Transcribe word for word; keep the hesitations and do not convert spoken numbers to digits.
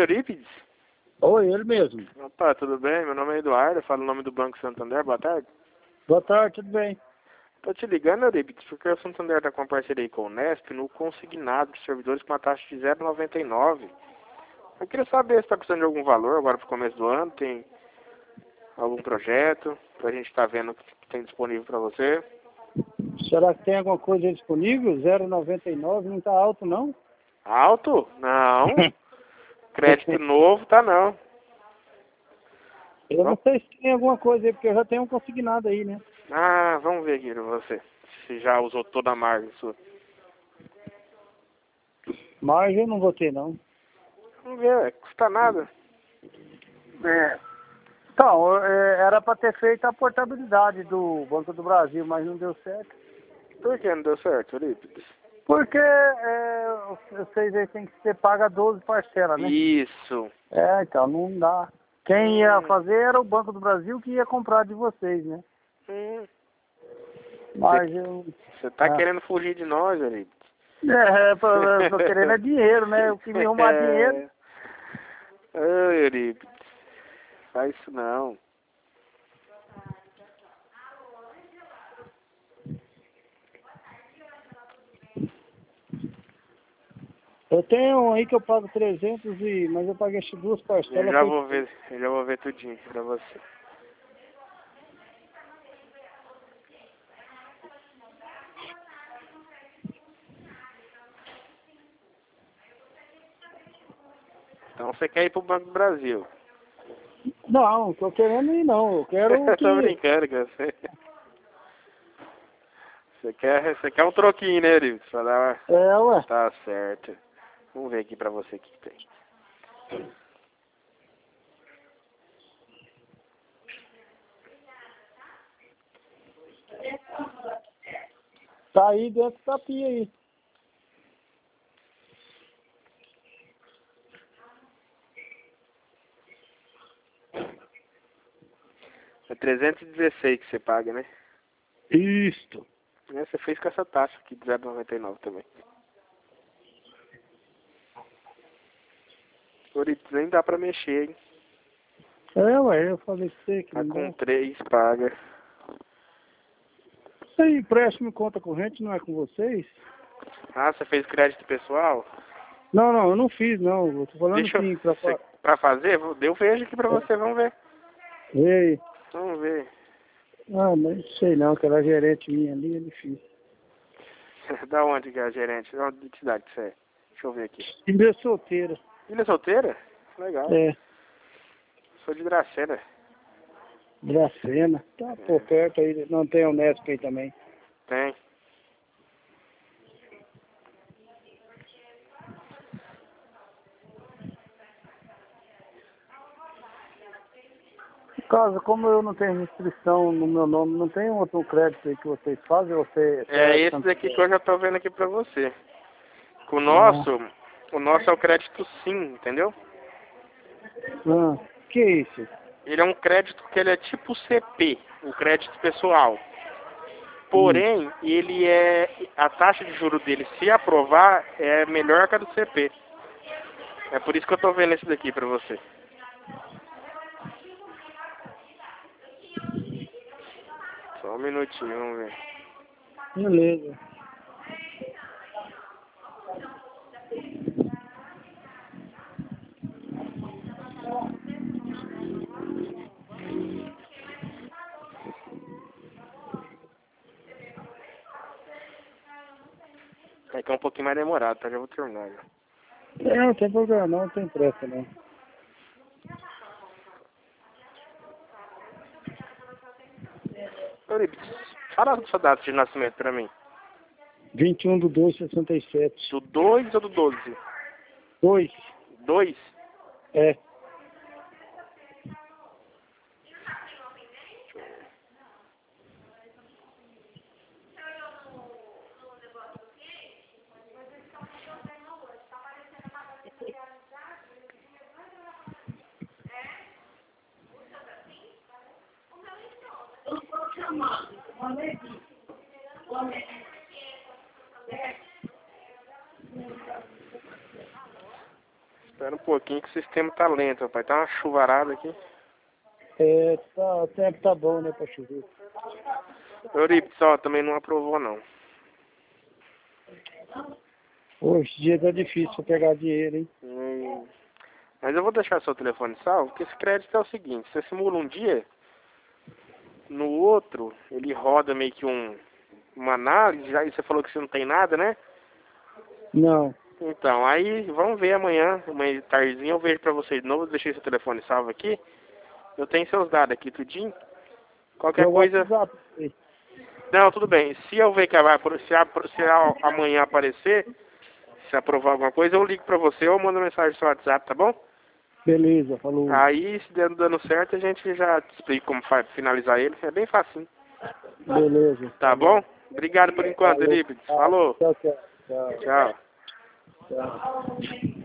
Eurípides? Oi, ele mesmo. Opa, tudo bem? Meu nome é Eduardo, eu falo o nome do Banco Santander, boa tarde. Boa tarde, tudo bem? Tô te ligando, Eurípides, porque o Santander está com parceria aí com o Nesp no consignado de servidores com uma taxa de zero vírgula noventa e nove. Eu queria saber se está precisando de algum valor agora para o começo do ano, tem algum projeto pra gente estar vendo o que tem disponível para você. Será que tem alguma coisa aí disponível? zero vírgula noventa e nove não tá alto, não? Alto? Não. Crédito novo, tá não. Eu não sei se tem alguma coisa aí, porque eu já tenho um consignado aí, né? Ah, vamos ver aqui pra você. Se já usou toda a margem sua. Mas eu não vou ter, não. Vamos ver, ué, custa nada. É. Então, é, era para ter feito a portabilidade do Banco do Brasil, mas não deu certo. Por que não deu certo, Eurípides? Porque é, vocês aí tem que ser paga doze parcelas, né? Isso. É, então não dá. Quem ia Hum. fazer era o Banco do Brasil que ia comprar de vocês, né? Hum. Mas eu... Você tá Ah. querendo fugir de nós, Eurípides? É, eu tô querendo é dinheiro, né? Eu queria arrumar dinheiro. Ô, Eurípides, faz isso não. Eu tenho um aí que eu pago trezentos, e... mas eu paguei as duas parcelas. Eu já foi... vou ver, eu já vou ver tudinho pra você. Então você quer ir pro Banco do Brasil? Não, tô querendo ir não. Eu quero que... Tô brincando com você. Você quer, você quer um troquinho, né, Eurípides? Falar, É, ué. tá certo. Vamos ver aqui pra você o que tem. Tá aí dentro da pia aí. É trezentos e dezesseis que você paga, né? Isto. É, você fez com essa taxa aqui de zero vírgula noventa e nove também. Eurípides, nem dá pra mexer, hein? É, ué, eu falei pra você que Tá não com dá. três, paga. Tem empréstimo em conta corrente, não é com vocês? Ah, você fez crédito pessoal? Não, não, eu não fiz, não. Eu tô falando Deixa eu... assim, pra... Você, pra fazer? Vou- Eu vejo aqui pra você, vamos ver. Ei. Vamos ver. Ah, mas não sei não, aquela gerente minha ali é difícil. Da onde que é a gerente? Da onde de cidade que você é? Deixa eu ver aqui. Filha é solteira. Filha solteira? Legal. É, Sou de Dracena. Dracena. Tá por perto aí, não tem Unesp aí também. Tem. No caso, como eu não tenho restrição no meu nome, não tem outro crédito aí que vocês fazem? Você, É é, esse daqui que eu já tô vendo aqui pra você. O ah, nosso, o nosso é o crédito sim, entendeu? ah, que é isso? Ele é um crédito que ele é tipo C P, o crédito pessoal. Hum. Porém, ele é a taxa de juro dele, se aprovar, é melhor que a do C P. É por isso que eu tô vendo esse daqui pra você. Só um minutinho, vamos ver. Beleza. É que é um pouquinho mais demorado, tá? Já vou terminar. Já. É, não tem problema não, não tem pressa não. Eurípides, fala a sua data de nascimento pra mim. vinte e um de dois de sessenta e sete. Do dois ou do doze? dois. dois? É. Espera um pouquinho que o sistema tá lento, rapaz. Tá uma chuvarada aqui. É, tá, o tempo tá bom, né, pra chover. Eurípides, ó, também não aprovou, não. Hoje em dia tá difícil pra pegar dinheiro, hein? Hum, Mas eu vou deixar seu telefone salvo, porque esse crédito é o seguinte, você simula um dia, no outro, ele roda meio que um, uma análise, já você falou que você não tem nada, né? Não. Então, aí vamos ver amanhã, amanhã de tardezinha eu vejo pra vocês de novo, deixei seu telefone salvo aqui. Eu tenho seus dados aqui, tudinho. Qualquer Meu coisa... WhatsApp. Não, tudo bem. Se eu ver que vai, se, a- se a- amanhã aparecer, se aprovar alguma coisa, eu ligo pra você ou mando mensagem no seu WhatsApp, tá bom? Beleza, falou. Aí, se der dando certo, a gente já te explica como faz, finalizar ele. É bem fácil. Beleza. Tá bom? Obrigado por enquanto, Falou. Eurípides. Falou. Tchau, tchau. Tchau. Tchau. Tchau.